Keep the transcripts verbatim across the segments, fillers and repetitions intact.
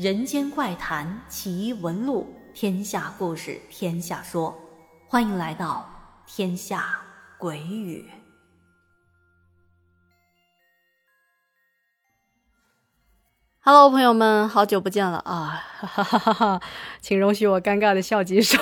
人间怪谈奇闻录，天下故事天下说，欢迎来到天下鬼语。Hello， 朋友们，好久不见了啊！哈哈哈哈，请容许我尴尬的笑几声。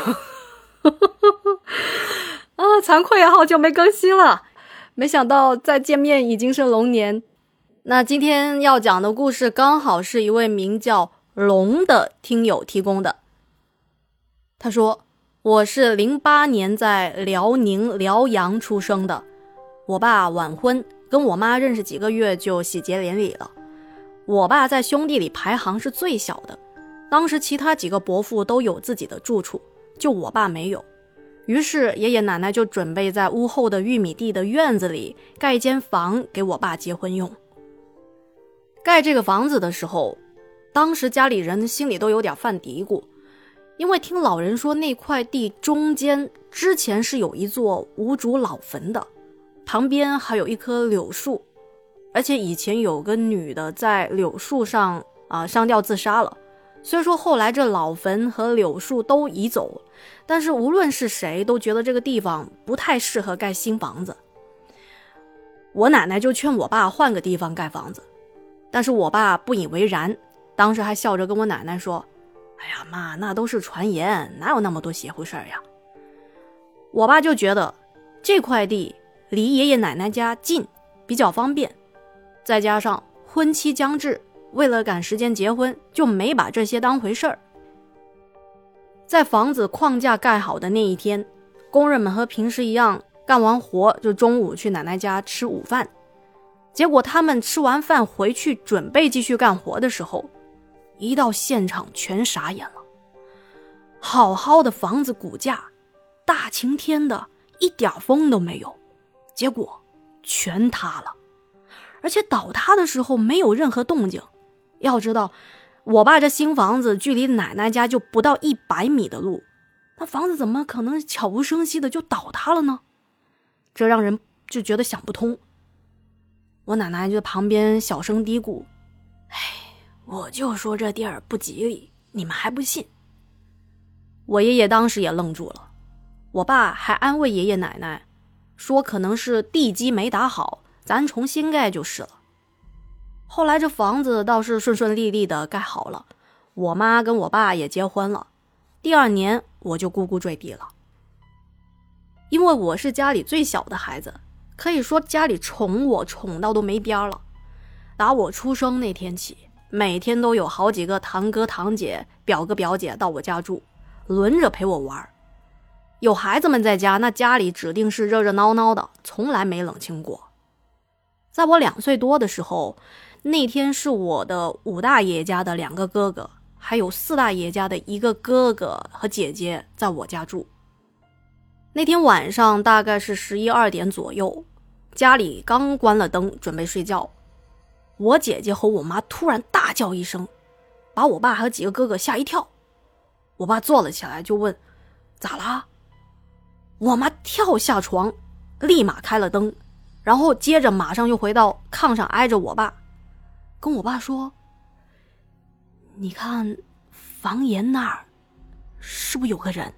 啊，惭愧啊，好久没更新了，没想到再见面已经是龙年。那今天要讲的故事刚好是一位名叫龙的听友提供的。他说，我是零八年在辽宁辽阳出生的，我爸晚婚，跟我妈认识几个月就喜结连理了。我爸在兄弟里排行是最小的，当时其他几个伯父都有自己的住处，就我爸没有。于是爷爷奶奶就准备在屋后的玉米地的院子里盖一间房给我爸结婚用。盖这个房子的时候，当时家里人心里都有点犯嘀咕，因为听老人说那块地中间之前是有一座无主老坟的，旁边还有一棵柳树，而且以前有个女的在柳树上啊、呃、上吊自杀了。虽说后来这老坟和柳树都移走，但是无论是谁都觉得这个地方不太适合盖新房子。我奶奶就劝我爸换个地方盖房子，但是我爸不以为然，当时还笑着跟我奶奶说，哎呀妈，那都是传言，哪有那么多邪乎事儿呀。我爸就觉得这块地离爷爷奶奶家近，比较方便，再加上婚期将至，为了赶时间结婚，就没把这些当回事儿。在房子框架盖好的那一天，工人们和平时一样干完活就中午去奶奶家吃午饭。结果他们吃完饭回去准备继续干活的时候，一到现场全傻眼了。好好的房子骨架，大晴天的，一点风都没有，结果全塌了。而且倒塌的时候没有任何动静。要知道我爸这新房子距离奶奶家就不到一百米的路，那房子怎么可能悄无声息的就倒塌了呢？这让人就觉得想不通。我奶奶就在旁边小声嘀咕，哎，我就说这地儿不吉利，你们还不信。我爷爷当时也愣住了，我爸还安慰爷爷奶奶说可能是地基没打好，咱重新盖就是了。后来这房子倒是顺顺利利的盖好了，我妈跟我爸也结婚了，第二年我就咕咕坠地了。因为我是家里最小的孩子，可以说家里宠我宠到都没边了。打我出生那天起，每天都有好几个堂哥堂姐表哥表姐到我家住，轮着陪我玩。有孩子们在家，那家里指定是热热闹闹的，从来没冷清过。在我两岁多的时候，那天是我的五大爷家的两个哥哥，还有四大爷家的一个哥哥和姐姐在我家住。那天晚上大概是十一二点左右，家里刚关了灯准备睡觉，我姐姐和我妈突然大叫一声，把我爸和几个哥哥吓一跳。我爸坐了起来就问咋啦？我妈跳下床立马开了灯，然后接着马上又回到炕上挨着我爸，跟我爸说，你看房檐那儿是不是有个人？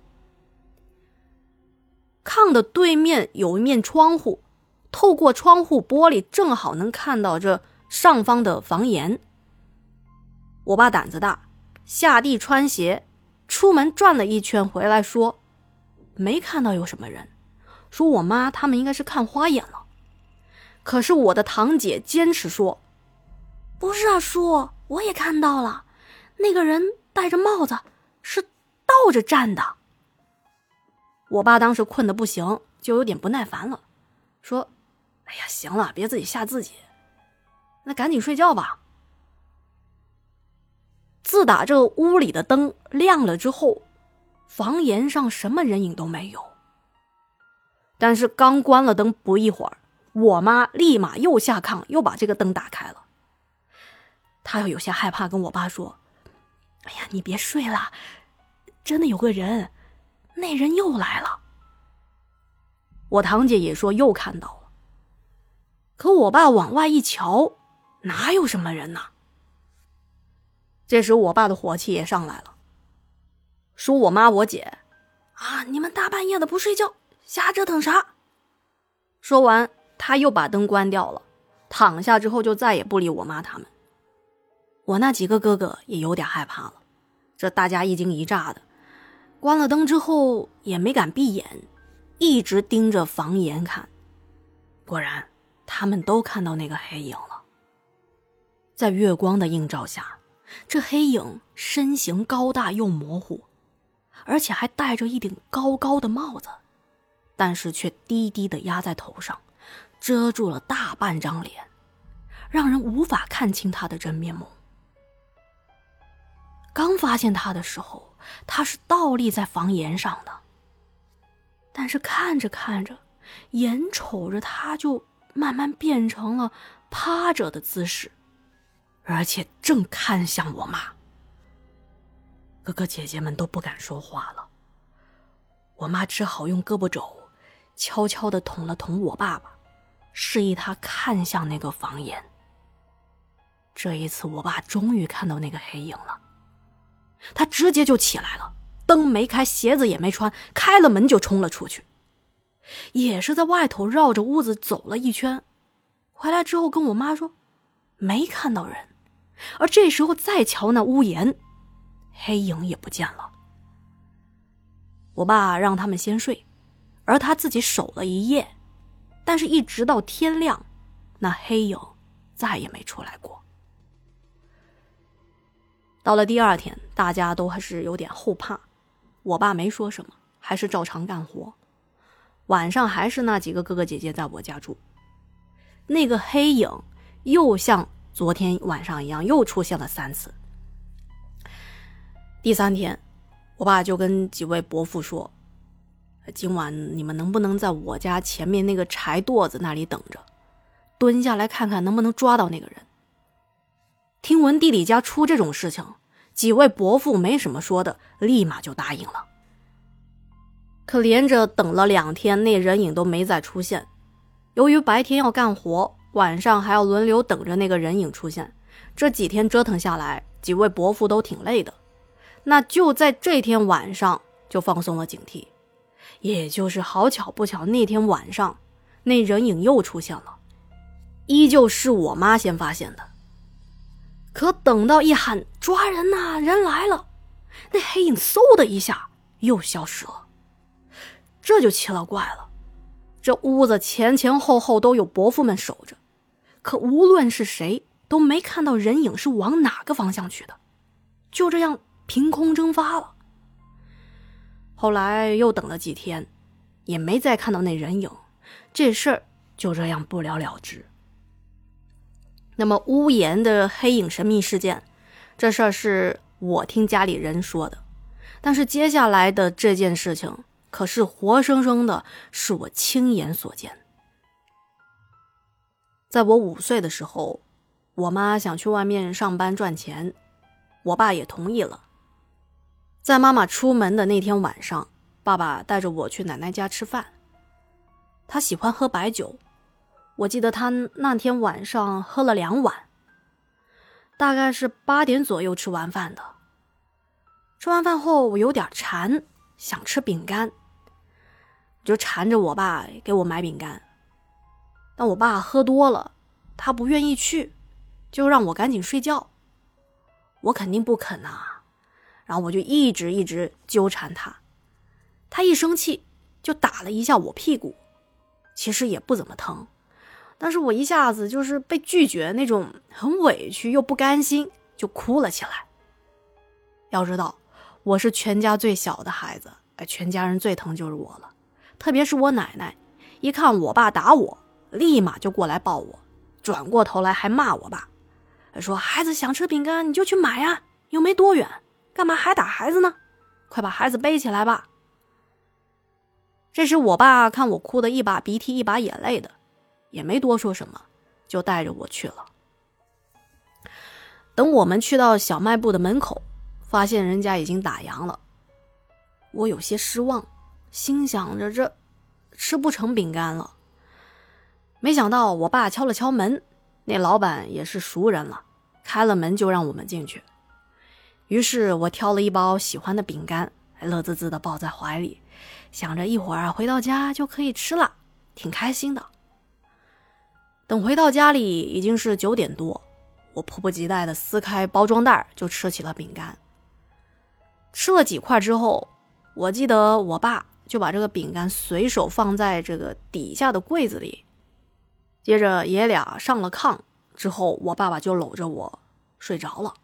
炕的对面有一面窗户，透过窗户玻璃正好能看到这上方的房檐。我爸胆子大，下地穿鞋出门转了一圈回来说，没看到有什么人，说我妈他们应该是看花眼了。可是我的堂姐坚持说，不是啊叔，我也看到了，那个人戴着帽子，是倒着站的。我爸当时困得不行，就有点不耐烦了，说，哎呀，行了，别自己吓自己，那赶紧睡觉吧。自打这个屋里的灯亮了之后，房檐上什么人影都没有。但是刚关了灯不一会儿，我妈立马又下炕又把这个灯打开了。她又有些害怕跟我爸说，哎呀，你别睡了，真的有个人，那人又来了。我堂姐也说又看到了。可我爸往外一瞧，哪有什么人呢？ 这时我爸的火气也上来了，说我妈我姐啊，你们大半夜的不睡觉，瞎折腾啥？说完他又把灯关掉了，躺下之后就再也不理我妈他们。我那几个哥哥也有点害怕了，这大家一惊一乍的，关了灯之后也没敢闭眼，一直盯着房檐看。果然他们都看到那个黑影了。在月光的映照下，这黑影身形高大又模糊，而且还戴着一顶高高的帽子，但是却低低地压在头上，遮住了大半张脸，让人无法看清他的真面目。刚发现他的时候，他是倒立在房檐上的，但是看着看着，眼瞅着他就慢慢变成了趴着的姿势，而且正看向我妈。哥哥姐姐们都不敢说话了，我妈只好用胳膊肘悄悄地捅了捅我爸爸，示意他看向那个房檐。这一次我爸终于看到那个黑影了，他直接就起来了，灯没开，鞋子也没穿，开了门就冲了出去。也是在外头绕着屋子走了一圈，回来之后跟我妈说没看到人，而这时候再瞧那屋檐，黑影也不见了。我爸让他们先睡，而他自己守了一夜，但是一直到天亮，那黑影再也没出来过。到了第二天，大家都还是有点后怕，我爸没说什么，还是照常干活。晚上还是那几个哥哥姐姐在我家住，那个黑影又像昨天晚上一样又出现了三次。第三天，我爸就跟几位伯父说，今晚你们能不能在我家前面那个柴垛子那里等着，蹲下来看看能不能抓到那个人。听闻地里家出这种事情，几位伯父没什么说的，立马就答应了。可连着等了两天，那人影都没再出现。由于白天要干活，晚上还要轮流等着那个人影出现，这几天折腾下来，几位伯父都挺累的。那就在这天晚上就放松了警惕，也就是好巧不巧，那天晚上那人影又出现了，依旧是我妈先发现的。可等到一喊抓人呐，人来了，那黑影嗖的一下又消失了。这就奇了怪了，这屋子前前后后都有伯父们守着，可无论是谁都没看到人影是往哪个方向去的，就这样凭空蒸发了。后来又等了几天，也没再看到那人影，这事儿就这样不了了之。那么屋檐的黑影神秘事件，这事儿是我听家里人说的，但是接下来的这件事情可是活生生的是我亲眼所见。在我五岁的时候，我妈想去外面上班赚钱，我爸也同意了。在妈妈出门的那天晚上，爸爸带着我去奶奶家吃饭。他喜欢喝白酒，我记得他那天晚上喝了两碗。大概是八点左右吃完饭的。吃完饭后我有点馋，想吃饼干，就缠着我爸给我买饼干。但我爸喝多了，他不愿意去，就让我赶紧睡觉。我肯定不肯啊，然后我就一直一直纠缠他。他一生气就打了一下我屁股，其实也不怎么疼，但是我一下子就是被拒绝那种很委屈又不甘心，就哭了起来。要知道我是全家最小的孩子，全家人最疼就是我了，特别是我奶奶，一看我爸打我，立马就过来抱我，转过头来还骂我爸，说孩子想吃饼干你就去买啊，又没多远，干嘛还打孩子呢？快把孩子背起来吧。这时我爸看我哭得一把鼻涕一把眼泪的，也没多说什么，就带着我去了。等我们去到小卖部的门口，发现人家已经打烊了。我有些失望，心想着这吃不成饼干了。没想到我爸敲了敲门，那老板也是熟人了，开了门就让我们进去。 于是我挑了一包喜欢的饼干，乐滋滋地抱在怀里，想着一会儿回到家就可以吃了，挺开心的。等回到家里已经是九点多，我迫不及待地撕开包装袋就吃起了饼干。吃了几块之后，我记得我爸就把这个饼干随手放在这个底下的柜子里，接着爷俩上了炕之后，我爸爸就搂着我睡着了。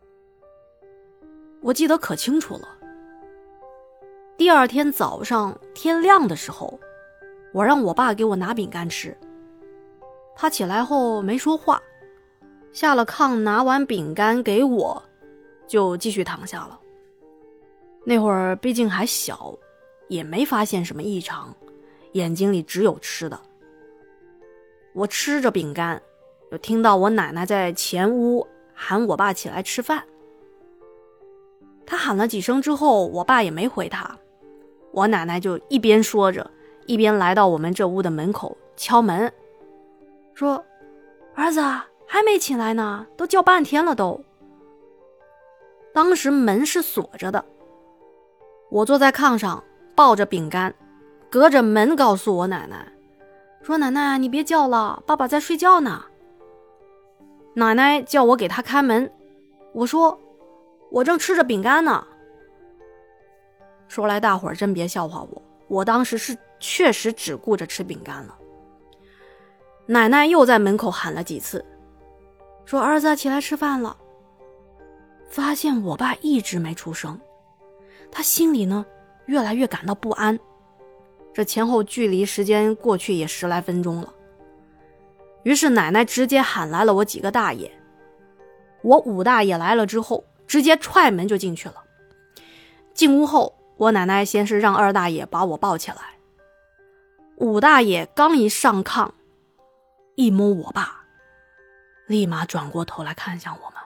我记得可清楚了。第二天早上天亮的时候，我让我爸给我拿饼干吃。他起来后没说话，下了炕拿完饼干给我，就继续躺下了。那会儿毕竟还小，也没发现什么异常，眼睛里只有吃的。我吃着饼干，就听到我奶奶在前屋喊我爸起来吃饭。他喊了几声之后，我爸也没回他，我奶奶就一边说着，一边来到我们这屋的门口敲门，说：“儿子还没起来呢，都叫半天了都。”当时门是锁着的，我坐在炕上抱着饼干，隔着门告诉我奶奶，说：“奶奶你别叫了，爸爸在睡觉呢。”奶奶叫我给他开门，我说：“我正吃着饼干呢。”说来大伙儿真别笑话我，我当时是确实只顾着吃饼干了。奶奶又在门口喊了几次，说：“儿子起来吃饭了。”发现我爸一直没出声，他心里呢越来越感到不安。这前后距离时间过去也十来分钟了。于是奶奶直接喊来了我几个大爷。我五大爷来了之后，直接踹门就进去了。进屋后，我奶奶先是让二大爷把我抱起来。五大爷刚一上炕，一摸我爸，立马转过头来看向我们。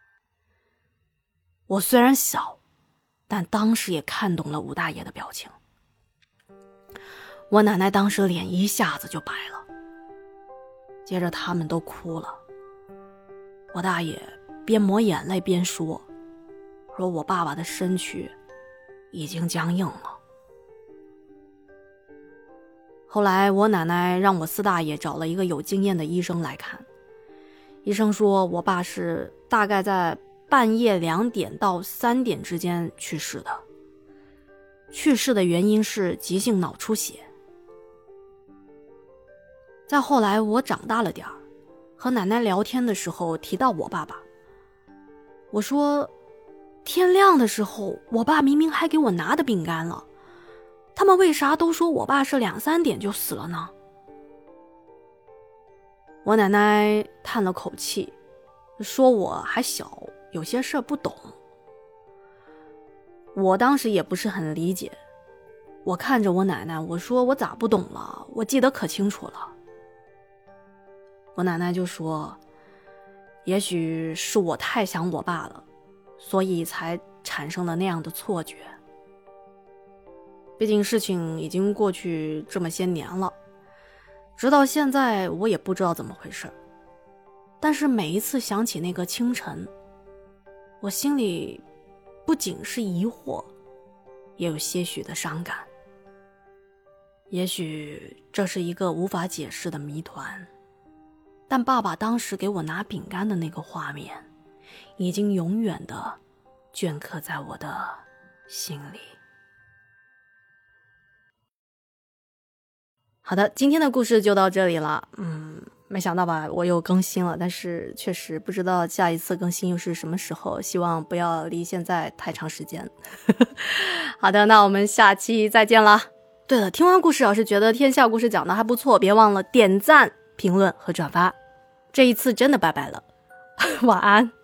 我虽然小，但当时也看懂了五大爷的表情。我奶奶当时脸一下子就白了，接着他们都哭了。我大爷边抹眼泪边说，说我爸爸的身躯已经僵硬了。后来我奶奶让我四大爷找了一个有经验的医生来看，医生说我爸是大概在半夜两点到三点之间去世的，去世的原因是急性脑出血。再后来我长大了点儿，和奶奶聊天的时候提到我爸爸，我说天亮的时候我爸明明还给我拿的饼干了，他们为啥都说我爸是两三点就死了呢？我奶奶叹了口气，说我还小，有些事不懂。我当时也不是很理解，我看着我奶奶，我说我咋不懂了，我记得可清楚了。我奶奶就说，也许是我太想我爸了，所以才产生了那样的错觉。毕竟事情已经过去这么些年了，直到现在我也不知道怎么回事，但是每一次想起那个清晨，我心里不仅是疑惑，也有些许的伤感。也许这是一个无法解释的谜团，但爸爸当时给我拿饼干的那个画面，已经永远的镌刻在我的心里。好的，今天的故事就到这里了。嗯，没想到吧，我又更新了，但是确实不知道下一次更新又是什么时候，希望不要离现在太长时间。好的，那我们下期再见啦。对了，听完故事要是觉得天下故事讲的还不错，别忘了点赞、评论和转发。这一次真的拜拜了，晚安。